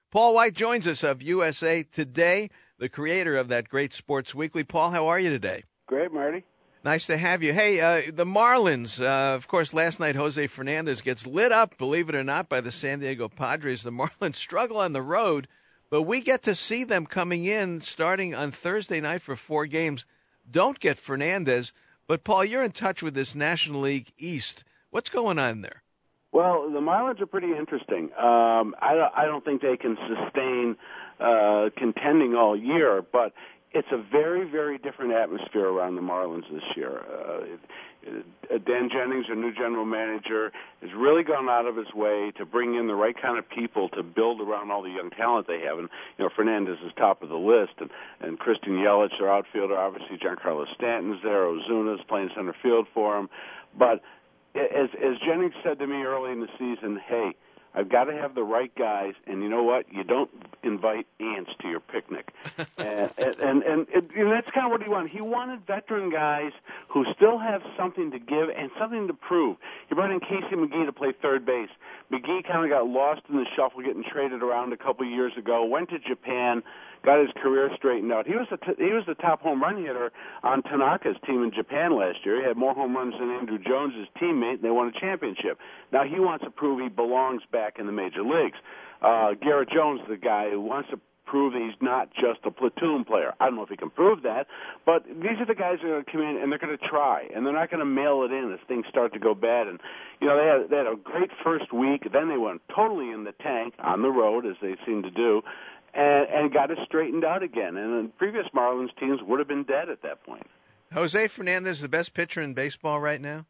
Paul White joins us of USA Today, the creator of that great Sports Weekly. Paul, how are you today? Great, Marty. Nice to have you. Hey, the Marlins, of course, last night Jose Fernandez gets lit up, believe it or not, by the San Diego Padres. The Marlins struggle on the road, but we get to see them coming in starting on Thursday night for 4 games. Don't get Fernandez, but Paul, you're in touch with this National League East. What's going on there? Well, the Marlins are pretty interesting. I don't think they can sustain contending all year, but it's a very, very different atmosphere around the Marlins this year. Dan Jennings, our new general manager, has really gone out of his way to bring in the right kind of people to build around all the young talent they have. And, Fernandez is top of the list. And Christian Yelich, their outfielder, obviously Giancarlo Stanton's there. Ozuna's playing center field for him. But as Jennings said to me early in the season, hey, I've got to have the right guys, and you know what? You don't invite ants to your picnic. and that's kind of what he wanted. He wanted veteran guys who still have something to give and something to prove. He brought in Casey McGee to play third base. McGee kind of got lost in the shuffle getting traded around a couple of years ago, went to Japan, got his career straightened out. He was the top home run hitter on Tanaka's team in Japan last year. He had more home runs than Andrew Jones, his teammate, and they won a championship. Now he wants to prove he belongs back in the major leagues. Garrett Jones, the guy who wants to prove that he's not just a platoon player. I don't know if he can prove that, but these are the guys that are going to come in and they're going to try, and they're not going to mail it in as things start to go bad. And they had a great first week, then they went totally in the tank on the road, as they seem to do, and got it straightened out again. And the previous Marlins teams would have been dead at that point. Jose Fernandez, the best pitcher in baseball right now?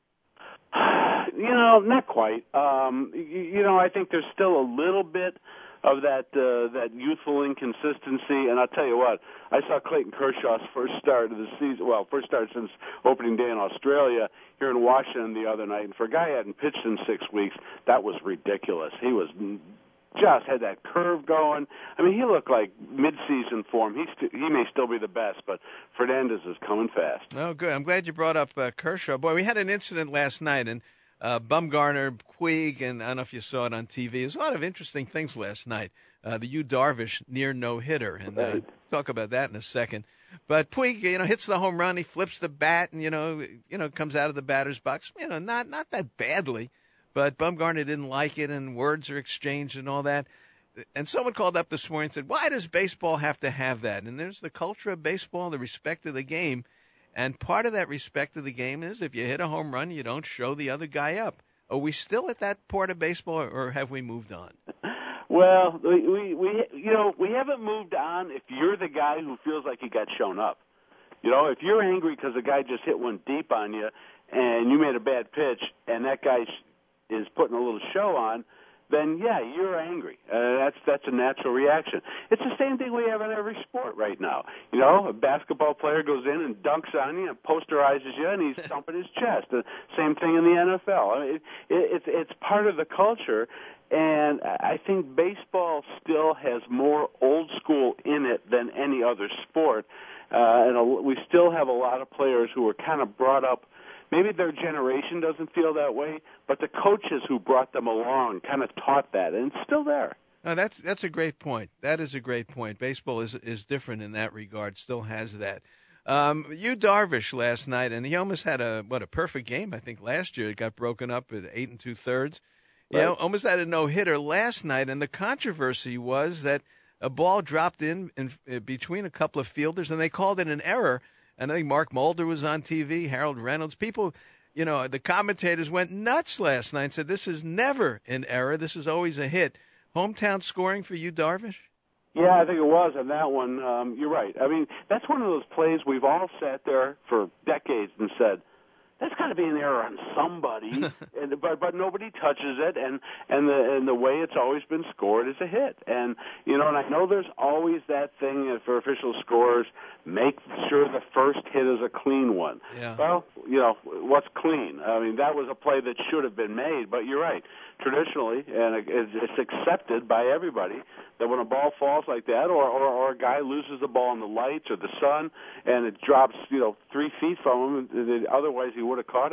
Not quite. I think there's still a little bit of that youthful inconsistency. And I'll tell you what, I saw Clayton Kershaw's first start of the season, first start since opening day in Australia here in Washington the other night. And for a guy who hadn't pitched in 6 weeks, that was ridiculous. He was just had that curve going. I mean, he looked like mid-season form. He may still be the best, but Fernandez is coming fast. Oh, good. I'm glad you brought up Kershaw. Boy, we had an incident last night, and Bumgarner, Puig, and I don't know if you saw it on TV. There's a lot of interesting things last night. The Yu Darvish near no-hitter, and right. Talk about that in a second. But Puig, hits the home run. He flips the bat, and comes out of the batter's box. Not that badly. But Bumgarner didn't like it, and words are exchanged and all that. And someone called up this morning and said, why does baseball have to have that? And there's the culture of baseball, the respect of the game. And part of that respect of the game is if you hit a home run, you don't show the other guy up. Are we still at that part of baseball, or have we moved on? Well, we haven't moved on if you're the guy who feels like he got shown up. If you're angry because a guy just hit one deep on you and you made a bad pitch and that guy is putting a little show on, then, yeah, you're angry. That's a natural reaction. It's the same thing we have in every sport right now. A basketball player goes in and dunks on you and posterizes you, and he's thumping his chest. The same thing in the NFL. I mean, it's part of the culture, and I think baseball still has more old school in it than any other sport. And we still have a lot of players who were kind of brought up. Maybe their generation doesn't feel that way, but the coaches who brought them along kind of taught that, and it's still there. No, that's a great point. That is a great point. Baseball is different in that regard, still has that. Yu Darvish last night, and he almost had a perfect game, I think, last year. It got broken up at 8 2/3. Right. Almost had a no-hitter last night, and the controversy was that a ball dropped in between a couple of fielders, and they called it an error. And I think Mark Mulder was on TV, Harold Reynolds. People, the commentators went nuts last night and said, this is never an error. This is always a hit. Hometown scoring for Yu Darvish? Yeah, I think it was on that one. You're right. I mean, that's one of those plays we've all sat there for decades and said, that's got to be an error on somebody, but nobody touches it, and the way it's always been scored is a hit. And and I know there's always that thing for official scorers, make sure the first hit is a clean one. Yeah. Well, what's clean? I mean, that was a play that should have been made, but you're right. Traditionally, and it's accepted by everybody, that when a ball falls like that, or a guy loses the ball in the lights or the sun, and it drops 3 feet from him, and otherwise he would have caught it,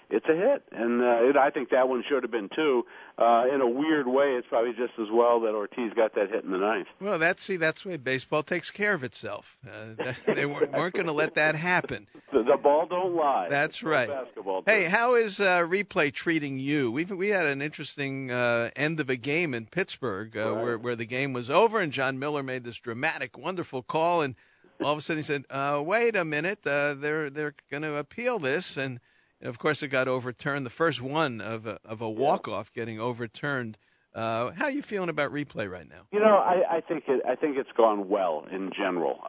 it's a hit, and I think that one should have been too. In a weird way, it's probably just as well that Ortiz got that hit in the ninth. Well, that's the way baseball takes care of itself. They weren't going to let that happen. The ball don't lie. That's right. Basketball hey, how is replay treating you? We had an interesting end of a game in Pittsburgh where the game was over, and John Miller made this dramatic, wonderful call, and all of a sudden he said, "Wait a minute, they're going to appeal this," and of course it got overturned. The first one of a walk-off getting overturned. How are you feeling about replay right now? I think it's gone well in general.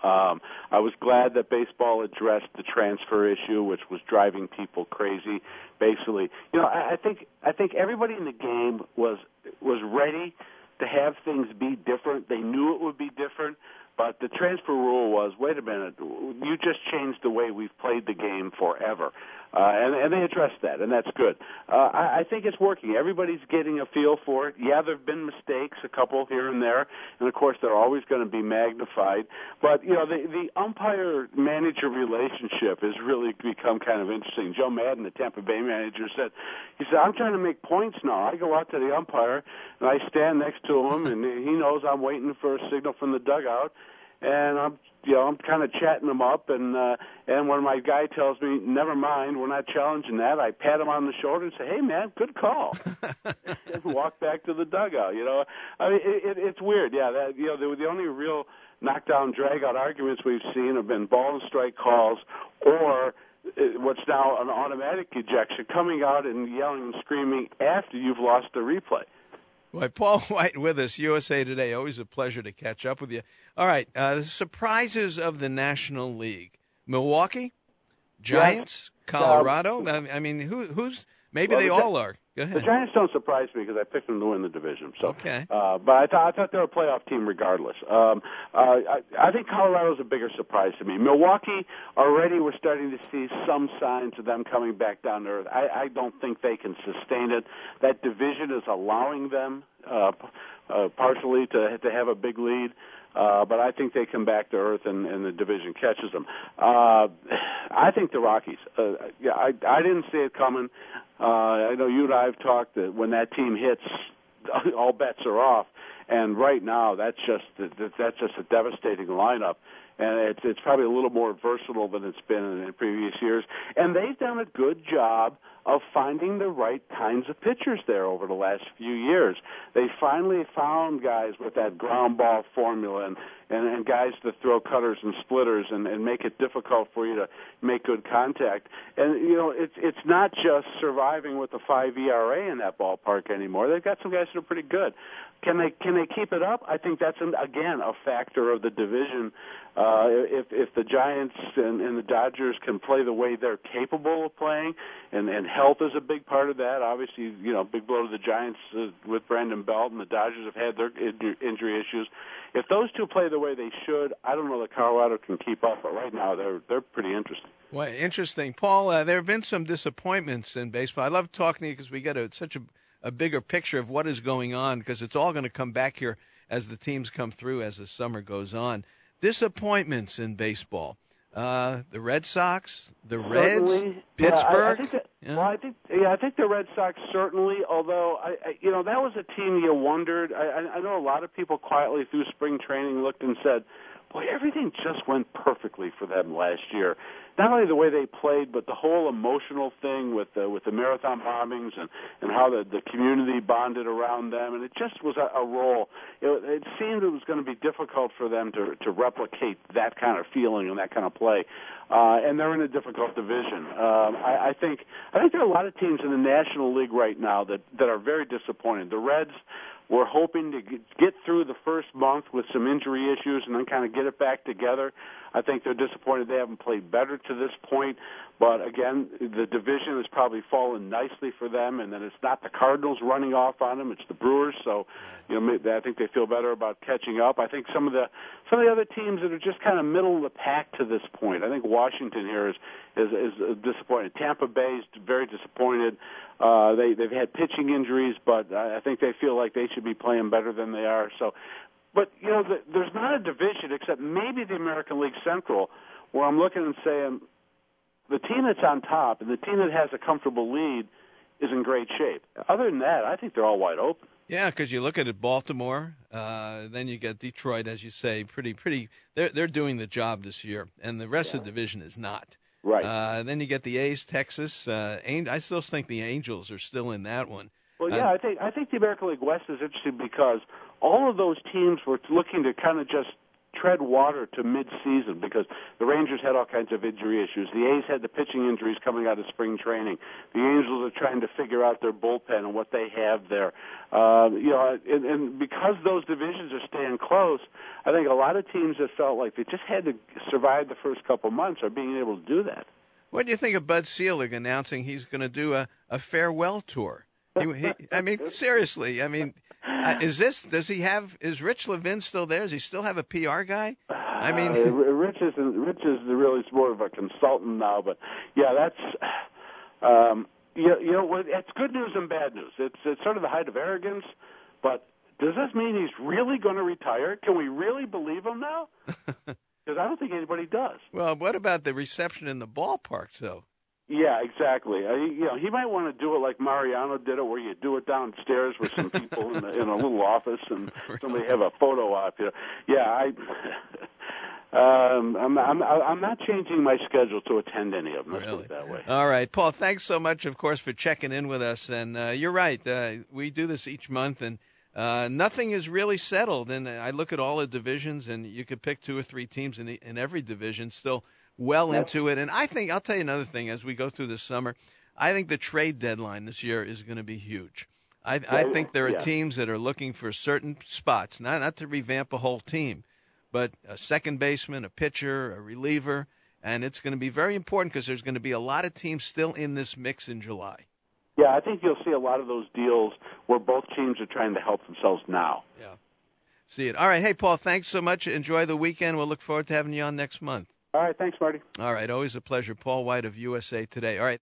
I was glad that baseball addressed the transfer issue, which was driving people crazy. Basically, I think everybody in the game was ready to have things be different. They knew it would be different. But the transfer rule was, wait a minute, you just changed the way we've played the game forever. And they addressed that, and that's good. I think it's working. Everybody's getting a feel for it. Yeah, there have been mistakes, a couple here and there, and, of course, they're always going to be magnified. But, the umpire-manager relationship has really become kind of interesting. Joe Madden, the Tampa Bay manager, said, I'm trying to make points now. I go out to the umpire, and I stand next to him, and he knows I'm waiting for a signal from the dugout. And I'm kind of chatting him up, and when my guy tells me, never mind, we're not challenging that, I pat him on the shoulder and say, hey, man, good call, and walk back to the dugout. I mean, it's weird, yeah. That the only real knockdown, drag-out arguments we've seen have been ball and strike calls, or what's now an automatic ejection, coming out and yelling and screaming after you've lost the replay. Well, Paul White with us, USA Today. Always a pleasure to catch up with you. All right, the surprises of the National League: Milwaukee, Giants, Colorado. I mean, who's? Maybe they all are. Go ahead. The Giants don't surprise me because I picked them to win the division. So, okay. But I thought they were a playoff team regardless. I think Colorado's a bigger surprise to me. Milwaukee, already we're starting to see some signs of them coming back down to earth. I don't think they can sustain it. That division is allowing them partially to have a big lead. But I think they come back to earth and the division catches them. I think the Rockies. I didn't see it coming. I know you and I have talked that when that team hits, all bets are off. And right now, that's just a devastating lineup. And it's probably a little more versatile than it's been in previous years. And they've done a good job of finding the right kinds of pitchers there over the last few years. They finally found guys with that ground ball formula and guys to throw cutters and splitters and make it difficult for you to make good contact. And, it's not just surviving with a 5 ERA in that ballpark anymore. They've got some guys that are pretty good. Can they keep it up? I think that's, again, a factor of the division. If the Giants and the Dodgers can play the way they're capable of playing, and health is a big part of that. Obviously, big blow to the Giants with Brandon Belt, and the Dodgers have had their injury issues. If those two play the way they should, I don't know that Colorado can keep up, but right now they're pretty interesting. Well, interesting. Paul, there have been some disappointments in baseball. I love talking to you because we get such a bigger picture of what is going on, because it's all going to come back here as the teams come through as the summer goes on. Disappointments in baseball. The Red Sox, the Reds, Pittsburgh. I think the Red Sox certainly. Although that was a team you wondered. I know a lot of people quietly through spring training looked and said, "Boy, everything just went perfectly for them last year." Not only the way they played, but the whole emotional thing with the marathon bombings and how the community bonded around them, and it just was a role. It seemed it was going to be difficult for them to replicate that kind of feeling and that kind of play. And they're in a difficult division. I think there are a lot of teams in the National League right now that are very disappointed. The Reds were hoping to get through the first month with some injury issues and then kind of get it back together. I think they're disappointed they haven't played better to this point. But, again, the division has probably fallen nicely for them, and then it's not the Cardinals running off on them, it's the Brewers. So, I think they feel better about catching up. I think some of the other teams that are just kind of middle of the pack to this point. I think Washington here is disappointed. Tampa Bay is very disappointed. They've had pitching injuries, but I think they feel like they should be playing better than they are. So, but there's not a division except maybe the American League Central, where I'm looking and saying, the team that's on top and the team that has a comfortable lead is in great shape. Other than that, I think they're all wide open. Yeah, because you look at it, Baltimore, then you get Detroit, as you say, pretty. They're doing the job this year, and the rest of the division is not. Right. Then you get the A's, Texas. I still think the Angels are still in that one. Well, yeah, I think the American League West is interesting because all of those teams were looking to kind of just tread water to mid-season because the Rangers had all kinds of injury issues. The A's had the pitching injuries coming out of spring training. The Angels are trying to figure out their bullpen and what they have there. And because those divisions are staying close, I think a lot of teams that felt like they just had to survive the first couple months are being able to do that. What do you think of Bud Selig announcing he's going to do a farewell tour? I mean, seriously. I mean, is Rich Levin still there? Does he still have a PR guy? I mean, Rich is really more of a consultant now. But yeah, that's it's good news and bad news. It's sort of the height of arrogance. But does this mean he's really going to retire? Can we really believe him now? Because I don't think anybody does. Well, what about the reception in the ballpark, though? Yeah, exactly. He might want to do it like Mariano did it, where you do it downstairs with some people in a little office and somebody have a photo op. Yeah, I'm not changing my schedule to attend any of them. Let's put it that way. All right, Paul. Thanks so much, of course, for checking in with us. And you're right. We do this each month, and nothing is really settled. And I look at all the divisions, and you could pick 2 or 3 teams in every division still well into it. And I think, I'll tell you another thing, as we go through this summer, I think the trade deadline this year is going to be huge. I think there are teams that are looking for certain spots, not to revamp a whole team, but a second baseman, a pitcher, a reliever, and it's going to be very important because there's going to be a lot of teams still in this mix in July. Yeah, I think you'll see a lot of those deals where both teams are trying to help themselves now. Yeah. See it. All right. Hey, Paul, thanks so much. Enjoy the weekend. We'll look forward to having you on next month. All right. Thanks, Marty. All right. Always a pleasure. Paul White of USA Today. All right.